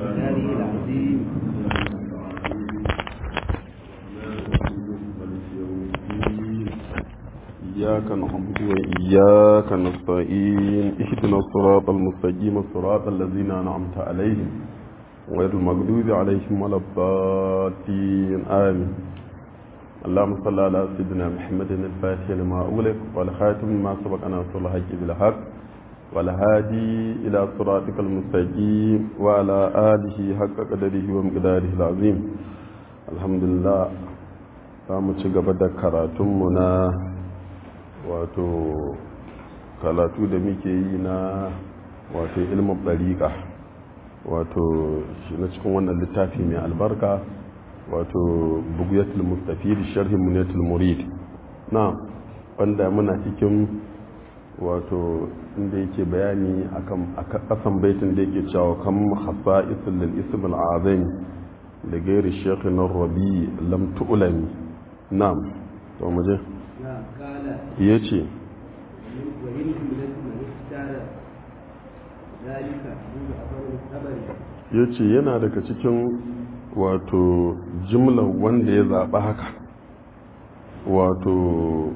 ومقداره العظيم. إياك نعبد وإياك نستعين اهدنا الصراط المستقيم صراط الذين أنعمت عليهم غير المغضوب عليهم ولا الضالين آمين. اللهم صل على سيدنا محمد الفاتح لما أغلق والخاتم لما سبق ناصر الحق بالحق والهادي إلى صراطك المستقيم وعلى آله حق قدره ومقداره العظيم. الحمد لله mu ci gaba da karatunmu na wato karatu da muke yi na wato ilmin ɗariƙa wato shi na cikin wannan littafi mai albarka wato bugiyatul mustafid sharhi munatul murid na wanda muna cikin wato inda yake bayani akan kasan baitin da yake cewa kam khasa'isul lil ism al azim da gairi shaykh rabi lam tu'lami na'am to muje yace yace yana daga cikin wato jimlar wanda ya zaɓa haka wato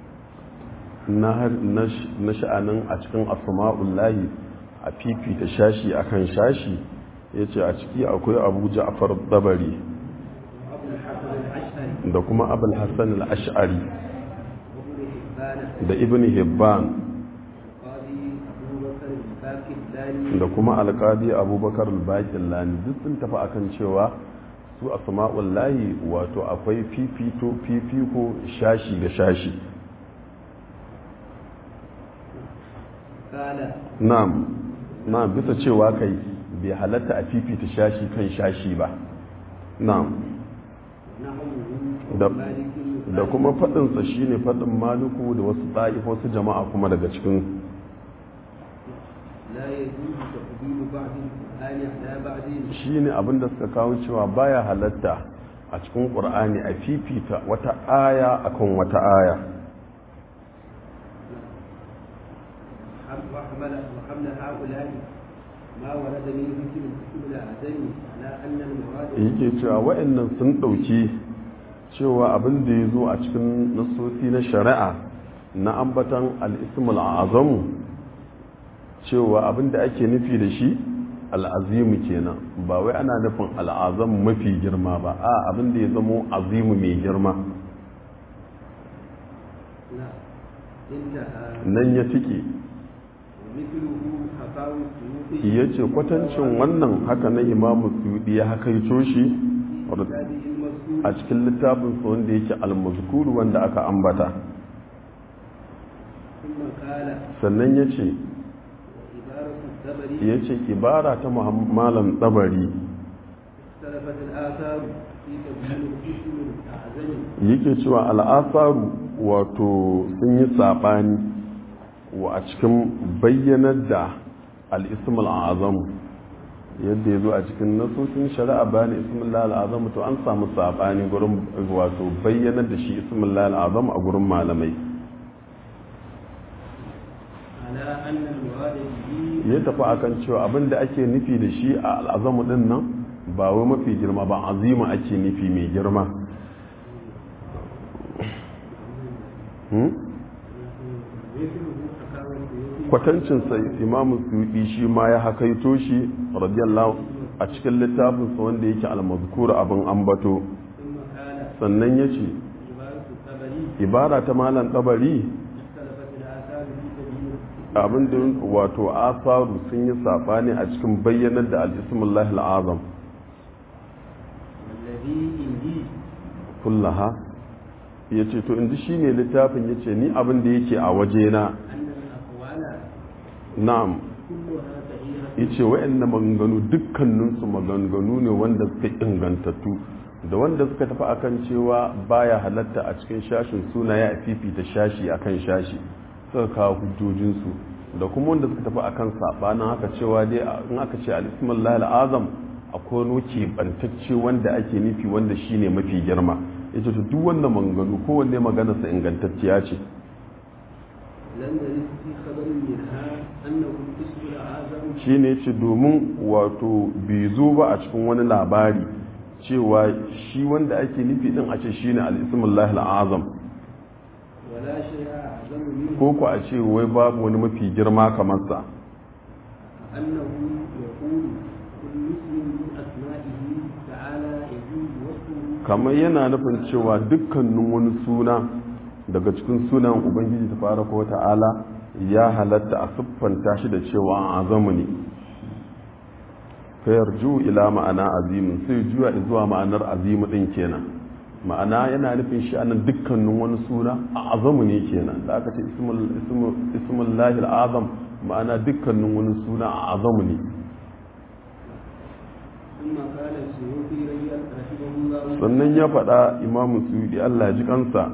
na sha'anin a cikin asma'ullahi a fifita shashi akan shashi ya ce a ciki akwai abu ja'far dabari da kuma abul hassan al'ash'ari da ibn hibban da kuma alƙadi abubakar al-baƙin lani duk sun tafi akan cewa su asma'ullahi wato akwai fifiko shashi da shashi na bisa cewa kai bai halatta a fifita shashi kan shashi ba na'am da kuma faɗinsa shine faɗin maliku da wasu ɗa'if wasu jama'a kuma daga cikin shi ne abinda suka kawo cewa baya halatta a cikin ƙur'ani a fifita wata aya akan wata aya yake cewa wa'annan sun ɗauki cewa abin da ya zo a cikin nasosi na shari'a na ambatan al'ismul azamu cewa abin da ake nufi da shi al'azimu kenan ba wai ana nufin al'azam mafi girma ba a abin da ya zamo azimu mai girma nan ya tike ya ce kwatancin wannan haka na imamu suyudi ya hakaito shi a cikin littafinsa wanda yake al-mazkuru wanda aka ambata sannan ya ce ibara ta malam tsabari yake cewa al'asaru wato sun yi saɓani wa a cikin bayyanar da al'ismul azamu yadda ya zo a cikin nasosin shari'a bayan ismullah al'azamu to an samu saɓani gurin wato bayyanar da shi ismullah al'azamu a gurin malamai ya tafi akan cewa abinda ake nufi da shi a al'azamu din nan ba wai mafi girma ba azima ake nufi mai girma kwatancinsa imamu suyuɗi shi ma ya hakaito shi radiyallahu a cikin littafinsa wanda yake al-mazkur abin ambato sannan ya ce ibara ta malan ɗabari abin da wato asaru sun yi saɓani a cikin bayyanar da al'ismullahi al'azam kullaha ya ce to inda shi ne littafin ya ce ni abin da yake a wajena na'am ya ce wa'yan maganganu dukkaninsu maganganu ne wanda suka ingantattu da wanda suka tafi akan cewa baya halatta a cikin shashin sunaye a fifita shashi akan shashi suka kawo hujjojinsu da kuma wanda suka tafi akan sabanin haka cewa dai in aka ce al-ismullahi al-azam akwai wani keɓantacce wanda ake nufi wanda shine mafi girma yace to duk wannan maganganu kowanne maganarsa ingantacciya ce shi ne ce domin wato bai zo ba a cikin wani labari cewa shi wanda ake nufi din a ce shi ne al'ismullahi al'azam ko ku a ce wai babu wani mafi girma kamar sa kamar yana nufin cewa dukkanin wani suna daga cikin sunan ubangiji ta fara ko ta'ala ya halatta a siffanta shi da cewa azamu ne fayar ju ila ma'ana azimin sai juya zuwa ma'anar azimu din kenan ma'ana yana nufin shi anan dukkanin wani suna a azamu ne kenan da aka ce ismullahi al'azam ma'ana dukkanin wani suna a azamu ne sannan ya faɗa imamu suyudi Allah ji kansa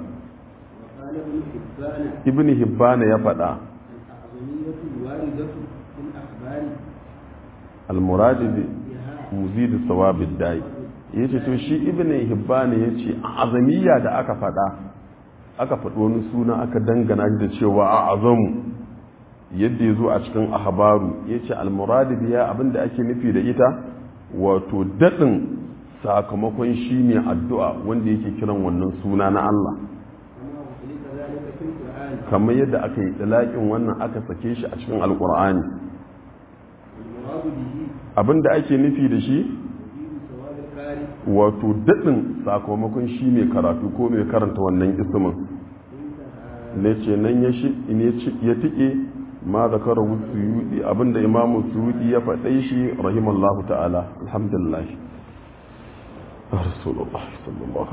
ibn hibbana ya faɗa al-muradi bi muzidu sawabid dai yace to shi ibn hibbana yace azamiyya da aka faɗa aka faɗi wani suna aka dangana da cewa a azamu yadda yazo a cikin ahbaru yace al-muradi biya abinda ake nufi da ita wato dadin sakamakon shi ne addu'a wanda yake kiran wannan suna na Allah kamar yadda aka yi ɗalaƙin wannan aka sake shi a cikin alƙur'ani abinda ake nufi da shi wato daɗin sakamakon shi mai karatu ko mai karanta wannan ismin ne ce nan ya tike ma zakara suyudi abinda imamu suyudi ya faɗai shi rahimallahu ta'ala alhamdulillah رسول الله صلى الله